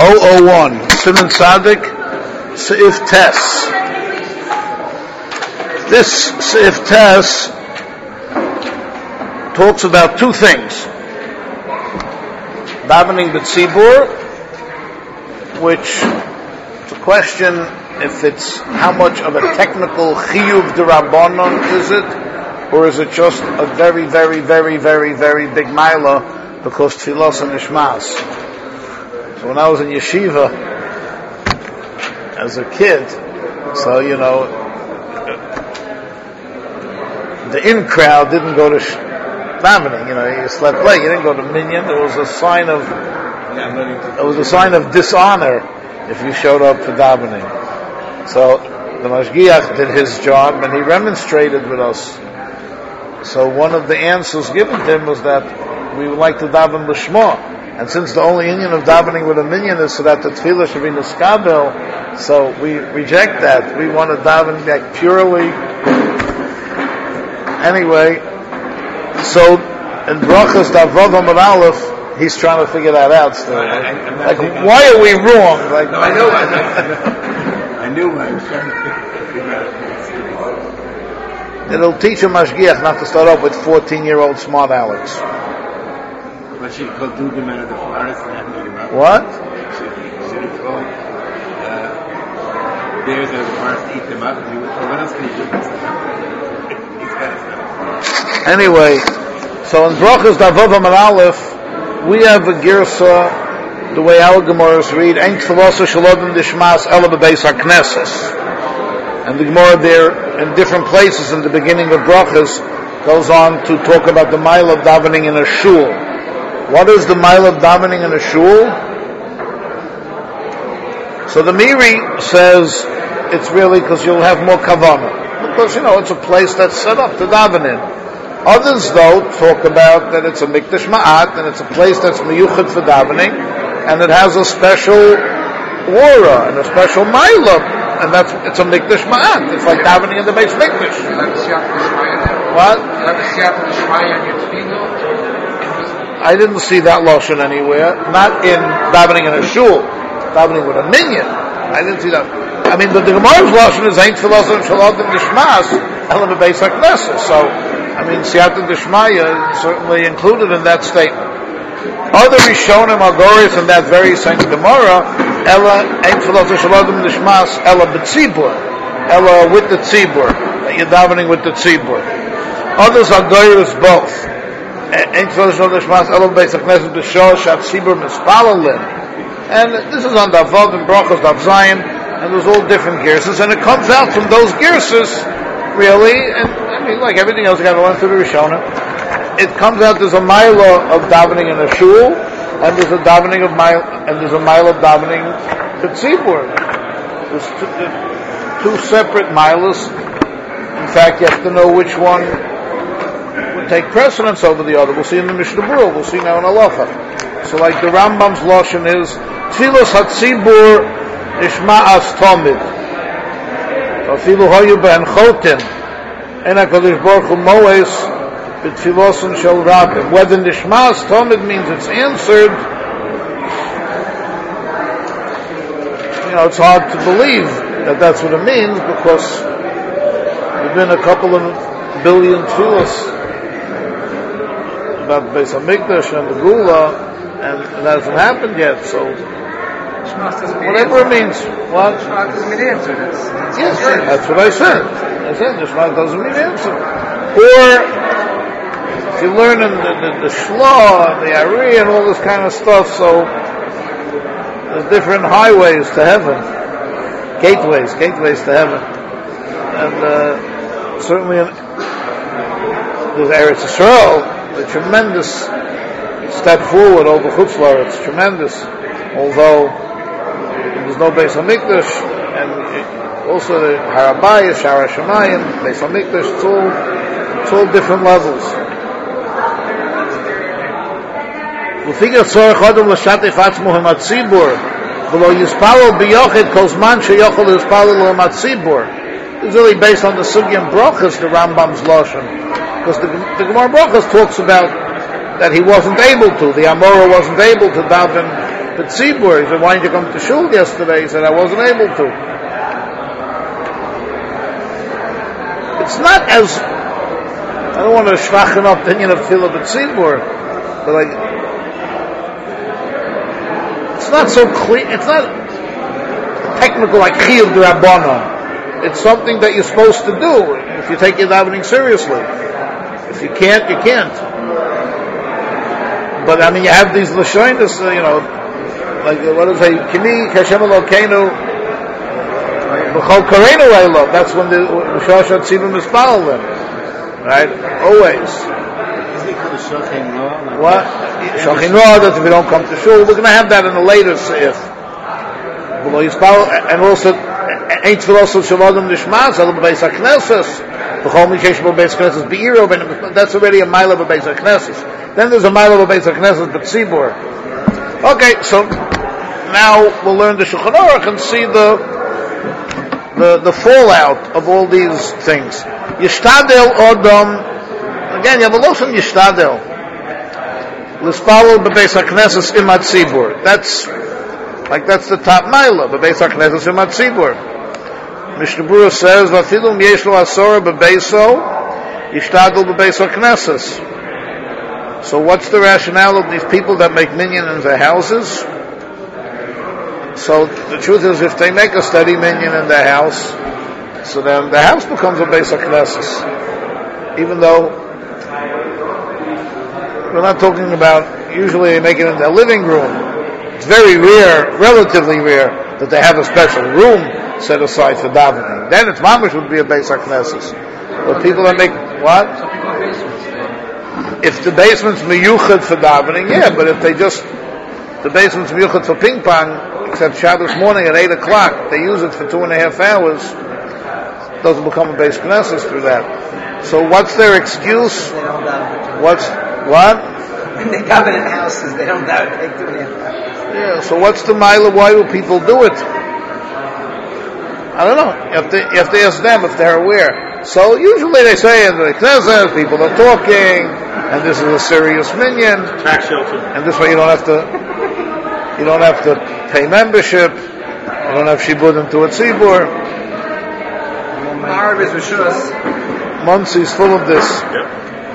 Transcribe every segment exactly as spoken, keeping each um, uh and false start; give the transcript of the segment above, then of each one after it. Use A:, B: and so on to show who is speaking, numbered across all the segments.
A: oh oh one, Siman Sadik, Seif Tes. This Seif Tes talks about two things. Davening b'tzibur, which it's a question if it's how much of a technical chiyuv d'Rabbanon is it, or is it just a very, very, very, very, very big maila because tfilos and nishmas. So when I was in yeshiva as a kid, so you know, the in crowd didn't go to sh- davening. You know, you slept late. You didn't go to minyan. It was a sign of it was a sign of dishonor if you showed up for davening. So the mashgiach did his job and he remonstrated with us. So one of the answers given to him was that we would like to daven l'shma, and since the only union of davening with a minyan is so that the tefillah should be niskabel, so we reject that. We want to daven like purely. Anyway, so in brachas Davav Amud Aleph, he's trying to figure that out still. Like, like why are we wrong? Like,
B: no, I know. I knew I was trying to figure out.
A: It'll teach a mashgiach not to start off with fourteen-year-old smart Alex.
B: But she called two men of the forest and
A: what?
B: She should have told uh, bears of the forest to eat them up, and he would told, what else can you do? He's got it.
A: Anyway, so in brachas Davav Amud Aleph, we have a girsa, the way our Gemaras read, Ein tfilosa shalodem dishmas ela b'beis hakneses. And the Gemara there, in different places in the beginning of brachas, goes on to talk about the mile of davening in a shul. What is the mile of davening in a shul? So the Miri says it's really because you'll have more kavanah. Because, you know, it's a place that's set up to daven in. Others, though, talk about that it's a mikdash ma'at, and it's a place that's miyuchad for davening, and it has a special aura and a special mile. And that's, it's a mikdash ma'at. It's like davening in the base mikdash. What? I didn't see that lotion anywhere. Not in davening in a shul. Davening with a minyan. I didn't see that. I mean, but the Gemara's lotion is ain't philosophim shalodim dishmas elam b'beis hakneses. So, I mean, siyata dishmaya is certainly included in that statement. Other Rishonim Agoris in that very same Gemara, Ella ain't philosophim shalodim dishmas ela b'tzibur, Ella with the tzibur, that you're davening with the tzibur. Others Agoris both. Ain't philosophim shalodim dishmas ela b'beis hakneses b'shor shat tzibur mispalalin. And this is on the Vav and Brachos, Dav Zayin, and there's all different girses, and it comes out from those girses, really, and I mean, like everything else, you got to learn through the Rishonah. It comes out there's a mile of davening in a shul, and there's a davening of mile, and there's a mile of davening to tzibur. There's two, two separate miles. In fact, you have to know which one would take precedence over the other. We'll see in the Mishnah Berurah. We'll see now in Halacha. So, like the Rambam's lashon is tfilos hatzibur ishma'as tomid. Afilu hayu ben chotin en HaKadosh Baruch Hu moes b'tfilosim shel rabim. Whether nishma'as tomid means it's answered, you know, it's hard to believe that that's what it means, because there've been a couple of billion tfilos about the Beis HaMikdash and the Gula, and it hasn't happened yet, so whatever it means. What?
C: Shema doesn't mean answer.
A: Yes, that's what I said. I said Shema doesn't mean answer. Or if you learn in the, the, the Shla and the Ari and all this kind of stuff, so there's different highways to heaven, gateways, gateways to heaven, and uh, certainly in, there's Eretz Yisrael, a tremendous step forward over Chutz La'aretz. It's tremendous, although there's no Beis HaMikdash, and also the Har HaBayis, Shara Shemayim, Beis HaMikdash, it's all, it's all different levels. L'figure tzorech adam l'shatef atzmo ha'matzibur, v'lo yispalel biyochid kol zman sheyochel yispalel ha'matzibur. It's really based on the Sugya and Brachas, the Rambam's lashon, because the, the Gemara Brachas talks about that he wasn't able to, the Amora wasn't able to daven B'tzibur. He said, why didn't you come to shul yesterday? He said, I wasn't able to. It's not as, I don't want to schwachen up opinion of Tefillah B'tzibur, but like, it's not so clear, it's not technical like Chiyuv D'Rabbanan. It's something that you're supposed to do if you take your davening seriously. If you can't, you can't. But I mean, you have these lashonis, uh, you know, like what is it? Kini Hashem Elokeinu B'chol Kareinu Eilo. That's when the Shosha Tzivim is following, right? Always.
B: Isn't it called Shochin Law?
A: What? Shochin Law. That if you don't come to shul, we're going to have that in a later seif. And also, ain't Tfilosos Shavadam Nishmas Elo B'Beis HaKnesses. That's already a mile of a Beis HaKnesses. Then there's a mile of a Beis HaKnesses, but Tzibur. Okay, so now we'll learn the Shulchan Aruch and see the, the the fallout of all these things. Yishtadel Odom. Again, you have a lotion Yishtadel. L'spalel b'Beis HaKnesses imat Tzibur. That's like that's the top mile of Beis HaKnesses imat Tzibur. Mishnah Berurah says, "Vafilum yesh lo asora b'beiso, yishtadel b'beis haknesses." So, what's the rationale of these people that make minyan in their houses? So, the truth is, if they make a steady minyan in their house, so then the house becomes a beis haknesses. Even though we're not talking about usually they make it in their living room. It's very rare, relatively rare, that they have a special room set aside for davening. Then its mamish would be a Beis HaKnesses. But people that make what? If the basement's miyuchad for davening, yeah. But if they just the basement's miyuchad for ping pong, except Shabbos morning at eight o'clock, they use it for two and a half hours. It doesn't become a Beis HaKnesses through that. So what's their excuse? What's what?
C: When they daven in houses, they don't daven. They do it.
A: Yeah. So what's the mile? Why do people do it? I don't know. You have to, you have to ask them if they're aware. So usually they say in the Knesset, people are talking, and this is a serious minyan.
B: Tax shelter. And
A: this way you don't have to, you don't have to pay membership. You don't have shibud into a tzibur.
C: Marav is Rishus.
A: Muncie is full of this.
B: Yep.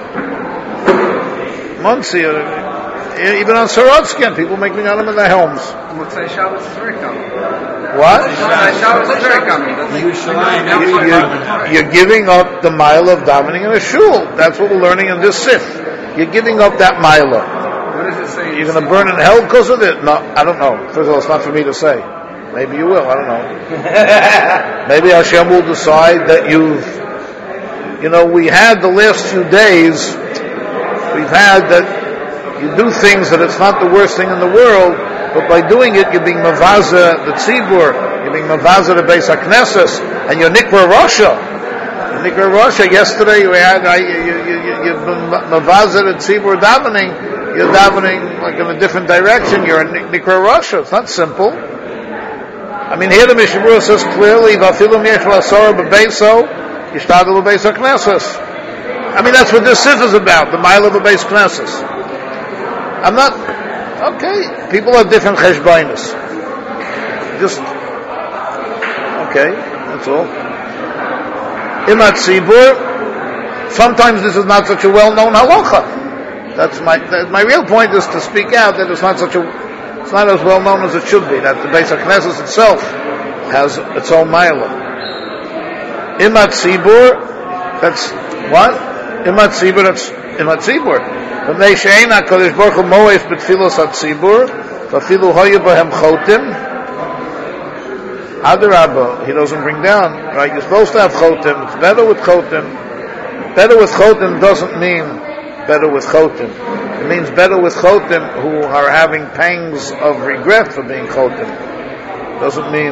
A: Muncie, uh, even on Sorotskin, people make minyanim in their homes.
C: Motzei Shabbos is very common.
A: What?
C: Motzei Shabbos is very common.
A: You're giving up the mile of davening in a shul. That's what we're learning in this sif. You're giving up that mile.
C: What does it say?
A: You're going to burn in hell because of it? No, I don't know. First of all, it's not for me to say. Maybe you will. I don't know. Maybe Hashem will decide that you've, you know, we had the last few days, we've had that you do things that it's not the worst thing in the world, but by doing it, you're being mavaza the tzibur, you're being mavaza the Beis HaKnesses, and you're nikra Rasha. Nikra Rasha, yesterday you had, you, you, you, you've been mavaza the tzibur davening, you're davening like in a different direction, you're a nikra Rasha. It's not simple. I mean, here the Mishnah Berurah says clearly, v'afilum yesh l'asora b'beiso, yishtadel b'beis HaKnesses. I mean, that's what this sif is about, the mile of the Beis HaKnesses. I'm not, okay, people have different cheshbainis. Just, okay, that's all. Imat Tzibur, sometimes this is not such a well-known halacha. That's my, that, my real point is to speak out that it's not such a, it's not as well-known as it should be, that the Beis HaKnesses itself has its own mile. Imat Tzibur, that's, what? Imat Tzibur, that's, Imat Tzibur. V'mnei she'ein HaKadosh Baruch Hu moef b'tfilos hatzibur, v'afilu hoyu b'hem chotim. Adarabba, he doesn't bring down, right? You're supposed to have chotim. It's better with chotim. Better with chotim doesn't mean better with chotim. It means better with chotim who are having pangs of regret for being chotim. Doesn't mean.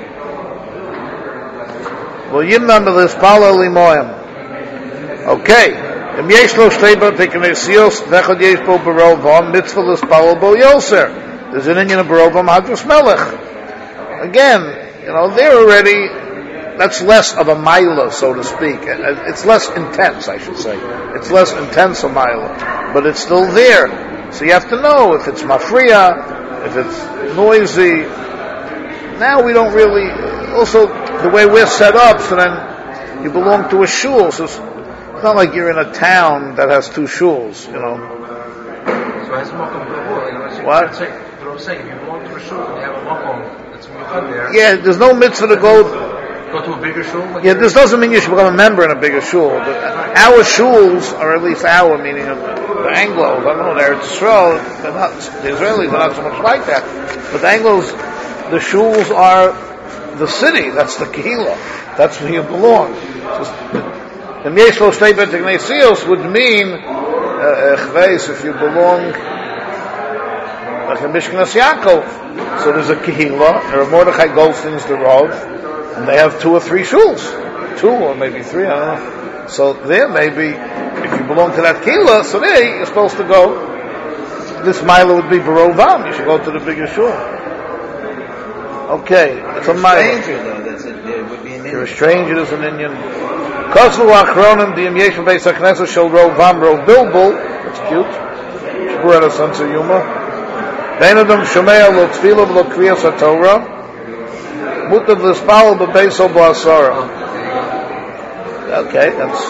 A: Well, yimnam b'lispala limoyim. Okay. Im yesh lo shtei b'tei knesios, v'echad yesh bo b'rovam, mitzvah l'spalel bo yoser. There's an Indian of b'rovam hadras melech. Again, you know, they're already, that's less of a milah, so to speak. It's less intense, I should say. It's less intense a milah, but it's still there. So you have to know if it's mafriya, if it's noisy, now we don't really, also the way we're set up, so then you belong to a shul, so it's not like you're in a town that has two shuls, you know.
C: So as a makom gavur, you know, it's
A: What?
C: What I'm saying, if you belong to a shul and you have a makom that's miyuchad there,
A: Yeah, there's no mitzvah to go.
C: go to a bigger shul. Like
A: Yeah, this doesn't mean you should become a member in a bigger shul. But our shuls, or at least our, meaning of the Anglos, I don't know, they're Israel, they're not, the Israelis are not so much like that. But the Anglos, the shuls are the city, that's the Kehillah, that's where you belong. The Mieshlo Shtei Bet Ignatios would mean, Echveis, if you belong, like a Mishkanas Yaakov. So there's a Kehillah, there are Mordechai Goldstein's the Rav, and they have two or three shuls. Two or maybe three, I don't know. So there maybe, if you belong to that Kehillah, so there you're supposed to go. This Mila would be Barovam, you should go to the bigger shul. Okay, it's a Mila.
C: stranger though, that's it. There would be an
A: You're a stranger, there's an Indian. Koslu Achronim, the Yeshu Beis HaKnesset shall Rovam Rov Bilbul. That's cute. Shpur had a sense of humor. Beinadam Shomea lo Tfilah lo Kriyas HaTorah. Mutav l'spal b'beiso b'asara. Okay, that's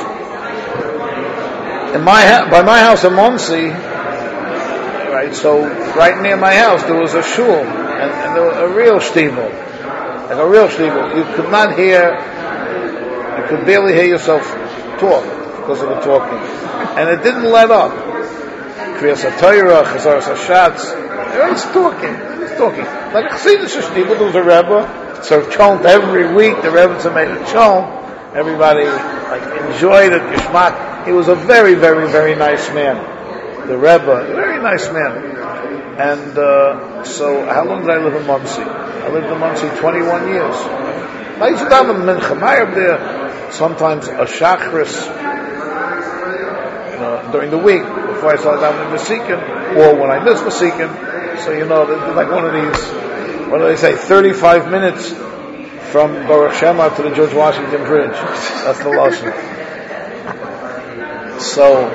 A: in my ha- by my house in Monsey, right? So right near my house there was a shul and, and there was a real shtibel, like a real shtibel. You could not hear, you could barely hear yourself talk because of the talking, and it didn't let up. Kriyas HaTorah, Chazaras HaShatz, they're always talking, they're always talking. Like a Chassidus shtibel, there was a Rebbe. So chant every week, the Rebbe made a chant. Everybody like enjoyed it, Gishmak. He was a very, very, very nice man. The Rebbe, a very nice man. And uh, so, how long did I live in Monsey? I lived in Monsey twenty-one years. I used to daven mincha ma'ariv there. Sometimes a shachris you know, during the week before I started davening Masikin, or when I missed Masikin. So you know, they're like one of these. What do they say? thirty-five minutes from Baruch Shema to the George Washington Bridge. That's the lashon. So,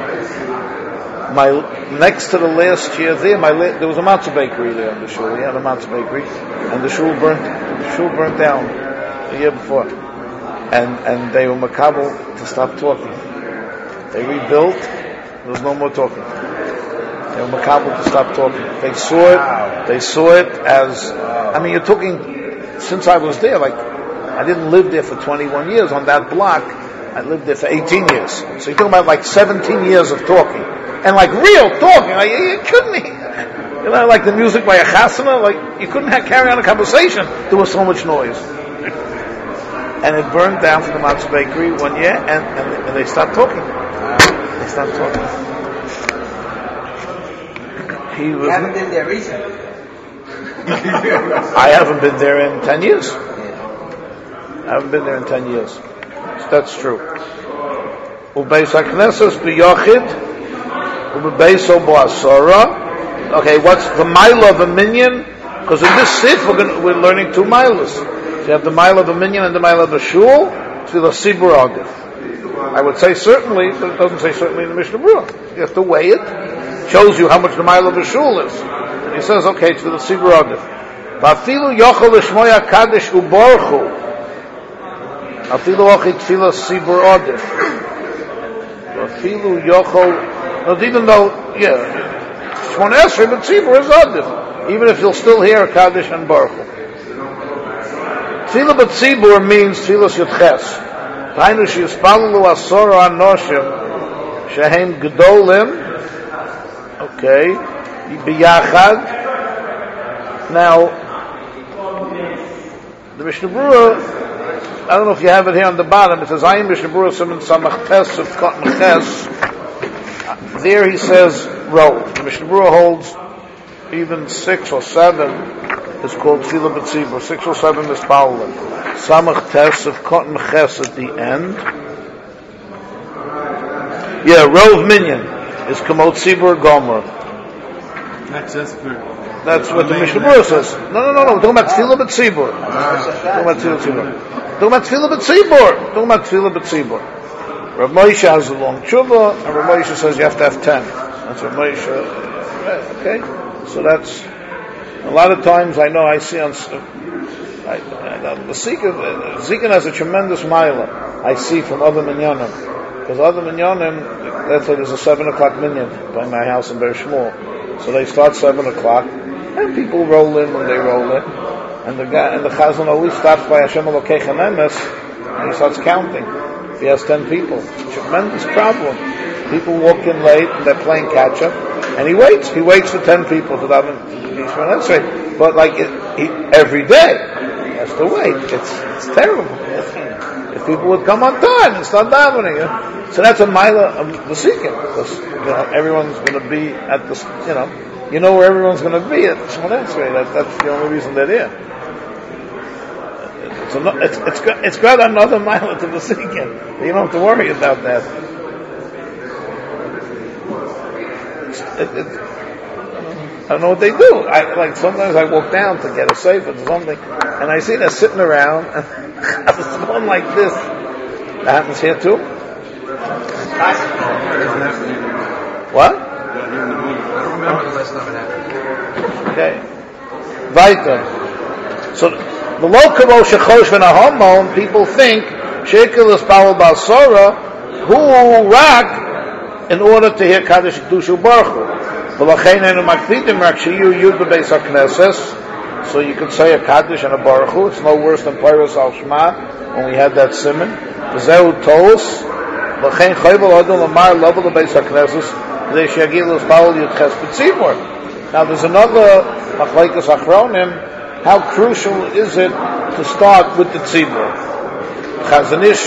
A: my next to the last year there, my la- there was a matzah bakery there in the shul. We had a matzah bakery, and the shul burnt. The shul burnt down the year before, and and they were makabel to stop talking. They rebuilt. There was no more talking. They were makabel to stop talking. They saw it. They saw it as. I mean, you're talking. Since I was there, like I didn't live there for twenty-one years on that block. I lived there for eighteen years. So you're talking about like seventeen years of talking, and like real talking. Like, you couldn't, you know, like the music by a chasana. Like you couldn't have, carry on a conversation. There was so much noise, and it burned down from the matzah bakery one year, and, and, and they stopped talking. They stopped talking. He was.
C: You haven't been there recently.
A: I haven't been there in ten years. I haven't been there in ten years. So that's true. Ubeis HaKnesses b'yochid, ubeiso b'asara. Okay, what's the mile of a minyan? Because in this sif we're, gonna, we're learning two miles. So you have the mile of a minyan and the mile of a shul. To the sibur agif. I would say certainly, but it doesn't say certainly in the Mishnah Berurah. You have to weigh it. Shows you how much the mile of a shul is. He says, okay, it's for the Sibur Adif. Vafilu yochel l'shmoya kadesh uborchu. Vafilu ochi tefillah Sibur Adif. Vafilu yochel, not even though, yeah, Shmon Esrei, but Sibur is Adif. Even if you'll still hear Kadesh and Baruchu. Tefillah but Sibur means Tefillah Yudches. Tainu sheyispalelu asora anoshim shehem gedolim. Okay. Biyachad. Now, the Mishnah Berurah, I don't know if you have it here on the bottom. It says, "Ayin Mishnah Berurah Siman Samach Tes of Cotton Ches." There he says, "Row." The Mishnah Berurah holds even six or seven is called Tefillah B'Tzibur. Six or seven is Paula. Samach Tes of Cotton Ches at the end. Yeah, Rov Minyan is Kamot Tzibur Gomer.
B: That's just for.
A: That's what the Mishnah Berurah says. No, no, no, no. We're talking about Tefillah B'Tzibur. Talking about Tefillah B'Tzibur. Talking about Tefillah B'Tzibur. Talking about Tefillah B'Tzibur. Rav Moshe has a long tshuva, and Rav Moshe says you have to have ten. That's Rav Moshe. Okay, so that's A lot of times, I know I see on I, I, the Zikin, Zikin has a tremendous mila. I see from other minyanim, because other minyanim, let's say there's a seven o'clock minyan by my house in Ber Shmuel, so they start seven o'clock, and people roll in when they roll in, and the guy and the chazan always stops by Hashem Elokei Chanemes, and he starts counting. He has ten people. Tremendous problem. People walk in late and they're playing catch up, and he waits. He waits for ten people to daven. That's right. But like it, he, every day, he has to wait. It's it's terrible. If people would come on time and start davening, you know? So that's a mila of the seeking, because you know, everyone's going to be at the, you know, you know where everyone's going to be at Shmoneh Esrei. That that's the only reason they're there. It's a, it's it's got it's got another mila to the seeking. You don't have to worry about that. It, it, I don't know what they do. I like sometimes I walk down to get a sefer or something, and I see they're sitting around, and it's going like this. That happens here too. What? Okay. Weiter. So the lokavo shechosh v'nahomon, people think shekel is power basora who rak in order to hear kaddish kedusha baruch hu. So you could say a Kaddish and a Baruch Hu. It's no worse than Peiros al Shema when we had that simon. V'zehu tos. L'chein chayvel odom l'mar level the Beis HaKnesses v'zei she'yagil l'spal yudches b'tzibur. Now there's another machlekes achronim. How crucial is it to start with the tzibur? Chazanish,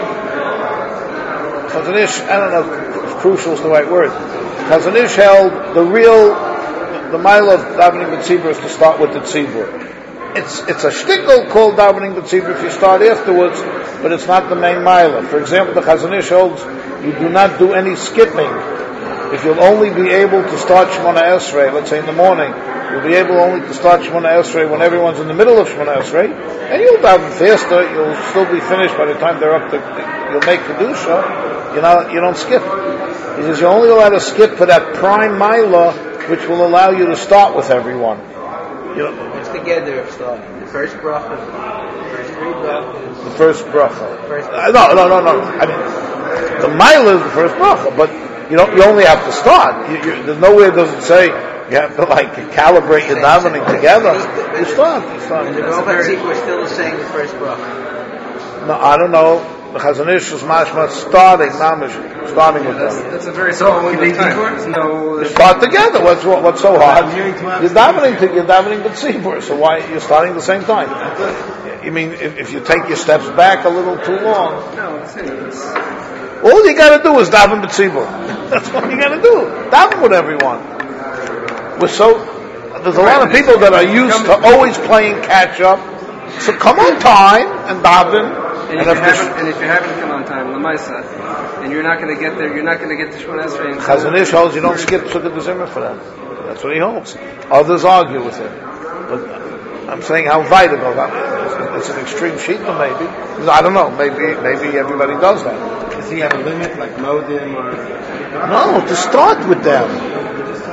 A: Chazanish, I don't know if crucial is the right word. Chazanish held the real, the, the mile of davening b'tzibur is to start with the tzibur. It's it's a shtickle called davening b'tzibur if you start afterwards, but it's not the main mile. For example, the Chazanish holds you do not do any skipping. If you'll only be able to start Shmoneh Esrei, let's say in the morning, you'll be able only to start Shmoneh Esrei when everyone's in the middle of Shmoneh Esrei, and you'll daven faster. You'll still be finished by the time they're up to. You'll make kedusha. You know, you don't skip. He says you're only allowed to skip for that prime milah, which will allow you to start with everyone. You know,
C: what's the gather of starting? The first bracha, the first three brachas.
A: The first bracha.
C: First
A: uh, no, no, no, no. I mean, the milah is the first bracha, but you don't. You only have to start. You, you, there's nowhere does it say you have to like calibrate your davening together. You start. You start.
C: And the Roman we're still saying the first bracha.
A: No, I don't know. The Chazanish is mashma starting, mamish, starting with
B: that's,
A: them.
B: That's a very small window of time. No,
A: you start together. What's what's so hard? You're davening to you're davening to tzibur. So why you're starting at the same time? You mean if, if you take your steps back a little too long?
B: No, it's, it's
A: all you got to do is daven b'tzibur. That's what you got to do. Daven with everyone. We're so there's a lot of people that are used to always playing catch up. So come on time and daven.
B: And, and, if, you haven't, and if you haven't come on time, Lamaisa, and you're not going to get there, you're not going to get to Shmoneh Esrei.
A: Chazanish holds you don't skip Sukkot D'Zimra for that. That's what he holds. Others argue with him. But I'm saying how vital. It's an extreme shita, maybe. I don't know. Maybe maybe everybody does that.
B: Does he have a limit, like Modim or?
A: No, to start with them.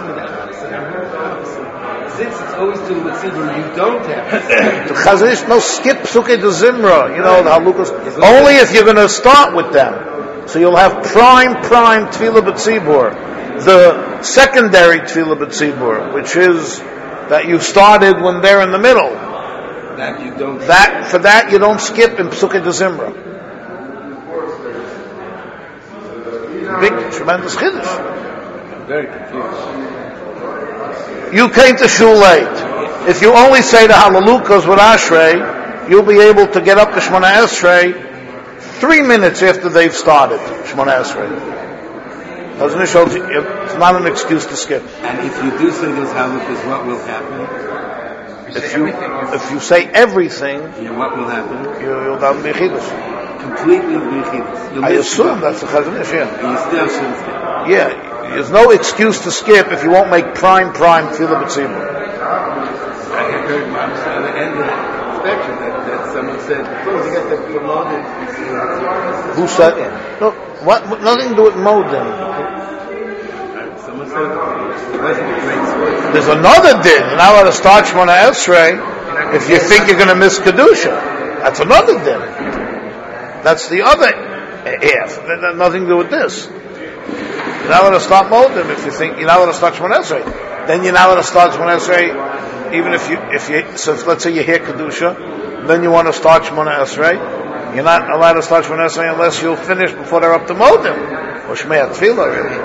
B: Since it's always to the tzibur, you don't have
A: to. The Chazanish no skip Sukkot D'Zimra. You know the halukas. Only if you're going to start with them. So you'll have prime prime Tefillah B'tzibur, the secondary Tefillah B'tzibur, which is that you started when they're in the middle.
B: That you don't.
A: That for that you don't skip in Sukkot D'Zimra. Big tremendous chiddush.
B: I'm very confused.
A: You came to shul late. If you only say the Halalukas with Ashrei, you'll be able to get up to Shmoneh Esrei three minutes after they've started Shmoneh Esrei. It's not an excuse to skip.
B: And if you do say those Halalukas, what will happen?
A: If you if you say everything,
B: yeah, what will happen?
A: You, you'll daven b'chiddush.
B: Completely b'chiddush.
A: I assume that's the Chazanish, yeah.
B: And you still shouldn't skip.
A: Yeah. There's no excuse to skip if you won't make prime, prime Tefillah B'tzibur.
B: I had heard on the end of the spectrum that, that someone said, before you get the promoted.
A: Who said it? No, what, nothing to do with Modim.
B: Someone said it wasn't a great source.
A: There's another din. You're not allowed to start Shemona Esrei if you think you're going to miss Kedusha. That's another din. That's the other half. That has nothing to do with this. You're not allowed to start Modim if you think you're not allowed to start Shemona Esrei. Then you're not allowed to start Shemona Esrei even if you, if you, so if, let's say you hear Kedusha, then you want to start Shemona Esrei. You're not allowed to start Shemona Esrei unless you'll finish before they're up to Modim. Or Shmei Tefillah, really.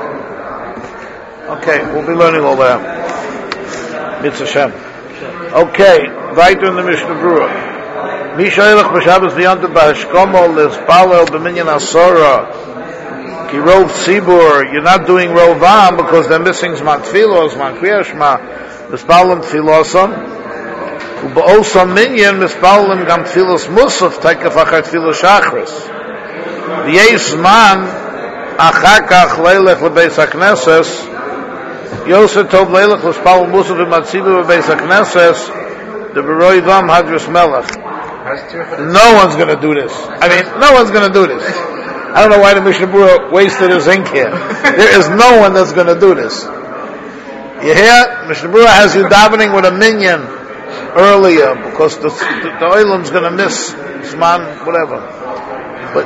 A: Okay, we'll be learning all that. Mitzvah Shem. Okay, right in the Mishnah Berurah. Misha Elach B'Shabbos V'Yontav B'Hashkomo L'Spalel B'Minyan Asora Ki Rov Tzibur. You're not doing Rovam because they're missing Zman Tfilos, Zman Kriyas Shema, Mispalem Tfilosam. U'Ba'osam Minyan Mispalem Gam Tfilos Musaf Teikaf Achar Tfilos Shachris. V'Yesh Zman Achar Kach Leilech L'Beis HaKnesses Yosef Tov Leilech L'Spalem Musaf V'Matzibu V'Beis HaKnesses the Beroi Vam Hadras Melech. No one's going to do this. I mean, no one's going to do this. I don't know why the Mishnah Berurah wasted his ink here. There is no one that's going to do this. You hear? Mishnah Berurah has you davening with a minyan earlier because the, the, the oilam's going to miss Zman, whatever. But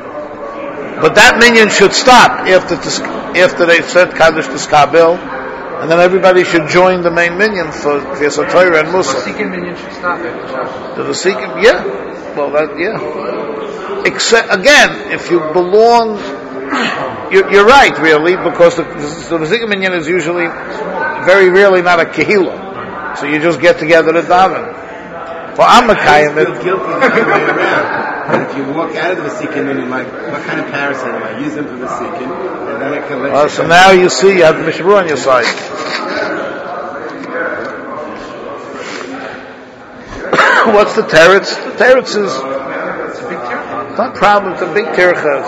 A: but that minyan should stop after after they said Kaddish Tiskabil, and then everybody should join the main minyan for Kriyas Torah and Musa.
C: The Sikkim minyan should stop it.
A: The Sikkim, yeah. Well, that, yeah. Except, again, if you belong, you're, you're right, really, because the, the Sikkim minyan is usually, very rarely not a kehillah. So you just get together to daven. For Amakayim,
B: I feel guilty the other way around. But if you walk out of the Sikkim minyan, like, what kind of parasite am I? Use them for the Sikkim, and then I can let
A: uh,
B: you
A: so
B: come
A: now
B: back.
A: you see, you have the Mishnah Berurah on your side. What's the teretz? The teretz is it's not a problem. It's a big tircha.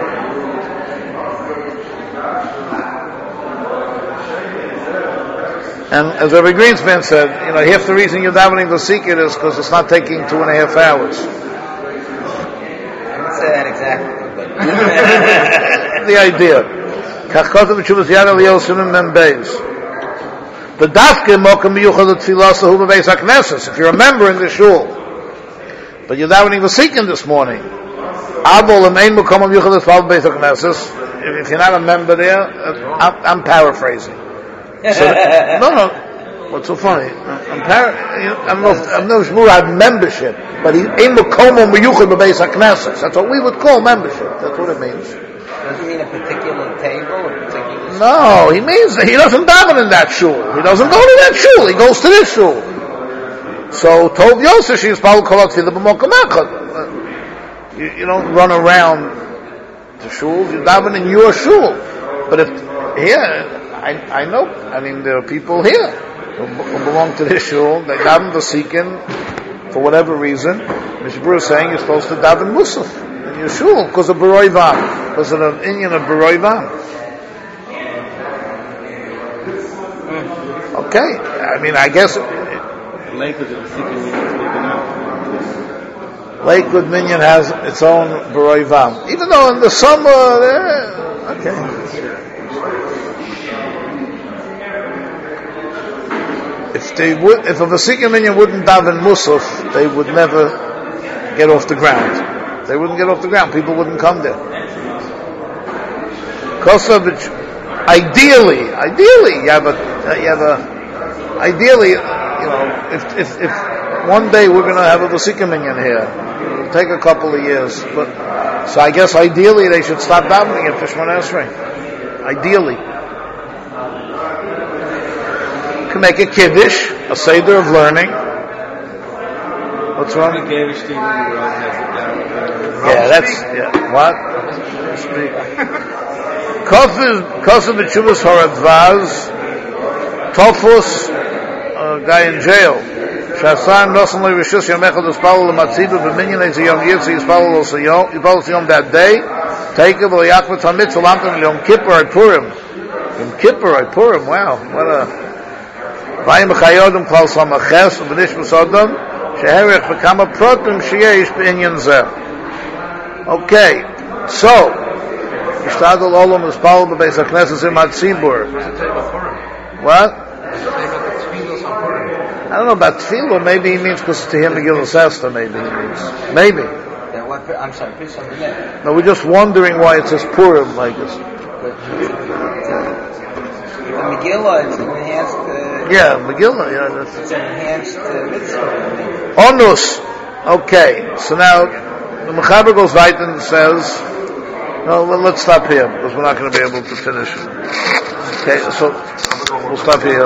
A: And as Rabbi Greenspan said, you know, half the reason you're davening the Sikkim is because it's not taking two and a half hours.
C: I didn't say that exactly, but
A: The idea. Kachkotam Shuvas Yad Eliyos Simon Mem Beis. The dafke mokem miyuchad tefillah hu bebeis haknesses. If you're a member in the shul, but you're davening the Sikkim this morning, avol amein mokem miyuchad tefillah bebeis haknesses. If you're not a member there, I'm, I'm paraphrasing. So, no, no. What's so funny? I'm par- I'm no, I'm no shmur had membership, but he aim mokem miyuchad bebeis haknesses. That's what we would call membership. That's what it means.
C: doesn't mean a particular table, a particular.
A: No, he means that he doesn't daven in that shul. He doesn't go to that shul. He goes to this shul. So Tov Yosef she's probably called to the b'mokum echad. You you don't run around the shuls. You daven in your shul. But if here, I I know. I mean, there are people here who, who belong to this shul. They daven the Sikkim for whatever reason. Mishnah Berurah is saying you're supposed to daven Musaf in your shul because of Beroi Vam, because of an Indian of Beroi Vam. Okay, I mean, I guess
B: Lakewood of the Sikkim is taken out.
A: Lakewood Minyan has its own Beroi Vam, even though in the summer, eh, okay. If they would, if a Vasikim Minyan wouldn't daven Musaf, they would never get off the ground. They wouldn't get off the ground. People wouldn't come there. Kosovich, ideally, ideally, you have a, you have a, ideally, you know, if if if one day we're going to have a Vasikim Minyan here, it'll take a couple of years. But so I guess ideally they should stop davening at Shemona Esrei. Ideally. Can make a kiddush, a seder of learning. What's wrong? Yeah, that's yeah. What? Kosev b'tshuvas haradvaz, Tofus, a guy in jail. Shasan nosan le'rishus yom echad uspalel l'matziva b'minyan ez yom yitzi uspalel l'sayom uspalel l'sayom that day. Take it v'yachvat hamit v'lamtam Yom Kippur at Purim. Yom Kippur at Purim. Wow, what a. Vayim b'chayodim klal samaches v'nish b'sodom sheherich v'kama protim sheyesh b'inyan zeh. Okay, so Ishtadol Olam is Paul Bebeis HaKnesses in Matzibur. What? I don't know about tefillah. Maybe he means because to him Megillah Esther. Maybe he means. Maybe.
C: Yeah, what, I'm sorry, please something there.
A: No, we're just wondering why it says Purim like this.
C: The Megillah, it's an enhanced. Uh,
A: Yeah, Megillah. Yeah, that's.
C: It's an enhanced uh, mitzvah.
A: Onus. Okay. So now the Mechaber goes right and says, "No, let's stop here because we're not going to be able to finish." Okay, so we'll stop here.